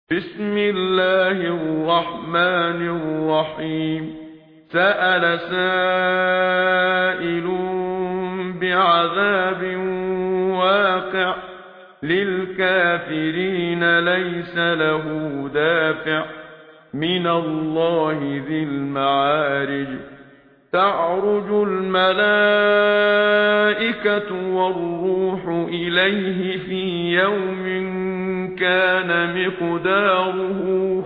بسم الله الرحمن الرحيم. سأل سائل بعذاب واقع للكافرين ليس له دافع من الله ذي المعارج. تعرج الملائكة والروح إليه في يوم كان مقداره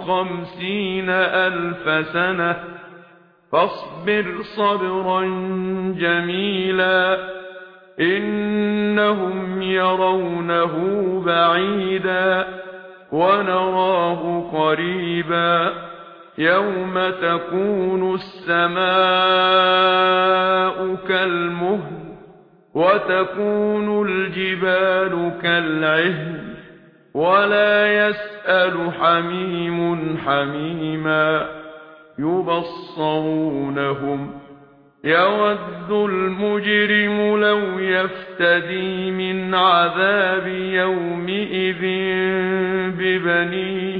50,000 سنة فاصبر صبرا جميلا إنهم يرونه بعيدا ونراه قريبا يوم تكون السماء كالمهل وتكون الجبال كالعهن ولا يسأل حميم حميما يبصرونهم يود المجرم لو يفتدي من عذاب يومئذ ببنيه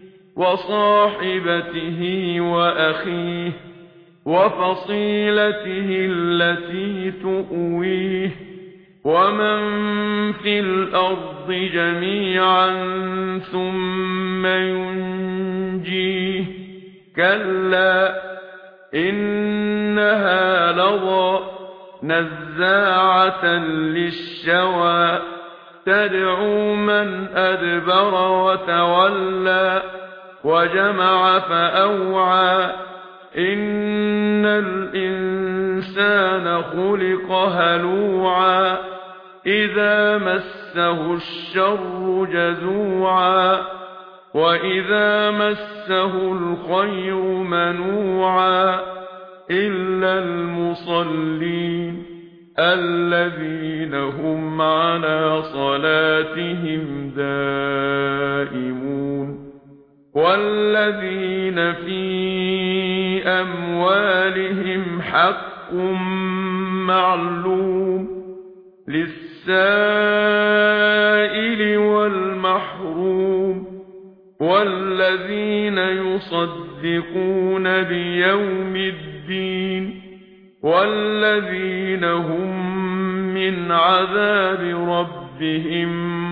وصاحبته وأخيه وفصيلته التي تؤويه ومن في الأرض جميعا ثم ينجيه كلا إنها لظى نزاعة للشوى تدعو من أدبر وتولى وجمع فأوعى إن الإنسان خلق هلوعا إذا مسه الشر جزوعا وإذا مسه الخير منوعا إلا المصلين الذين هم على صلاتهم دائمون والذين في أموالهم حق معلوم للسائل والمحروم والذين يصدقون بيوم الدين والذين هم من عذاب ربهم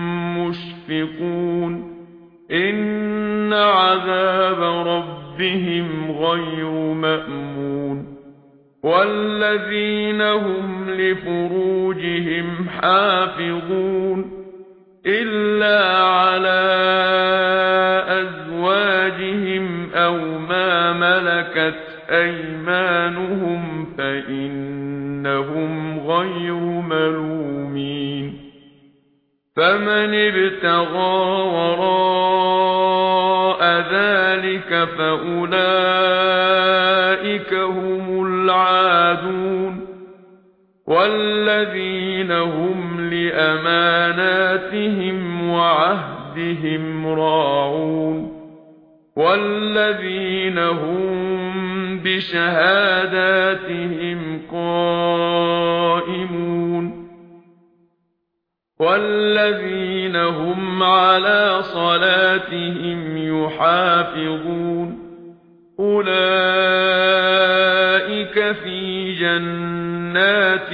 مشفقون إن عذاب ربهم غير مأمون والذين هم لفروجهم حافظون إلا على أزواجهم أو ما ملكت أيمانهم فإنهم غير ملومين فمن ابتغى وراء ذلك فأولئك هم العادون والذين هم لأماناتهم وعهدهم راعون والذين هم بشهاداتهم قائمون والذين هم على صلاتهم يحافظون أولئك في جنات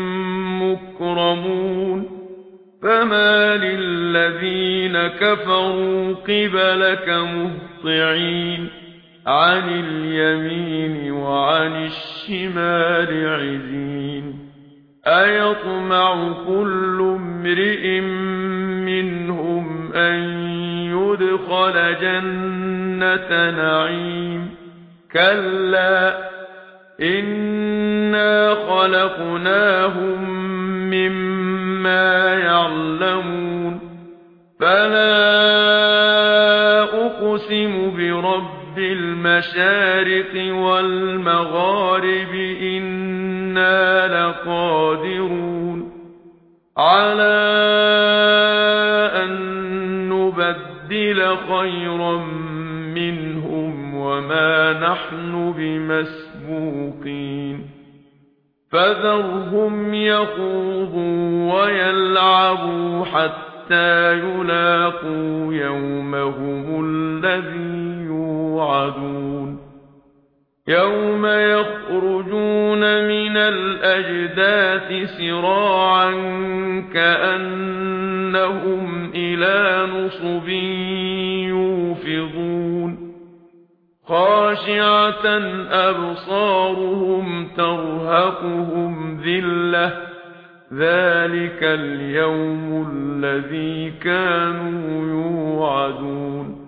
مكرمون فما للذين كفروا قبلك مهطعين عن اليمين وعن الشمال عزين أيطمع كل امرئ منهم أن يدخل جنة نعيم كلا إنا خلقناهم مما يعلمون فلا أقسم برب المشارق والمغارب إنا لقادرون على أن نبدل خيرا منهم وما نحن بمسبوقين فذرهم يخوضوا ويلعبوا حتى حتى يلاقوا يومهم الذي يوعدون يوم يخرجون من الأجداث سراعا كأنهم إلى نصب يوفضون خاشعة أبصارهم ترهقهم ذلة ذلك اليوم الذي كانوا يوعدون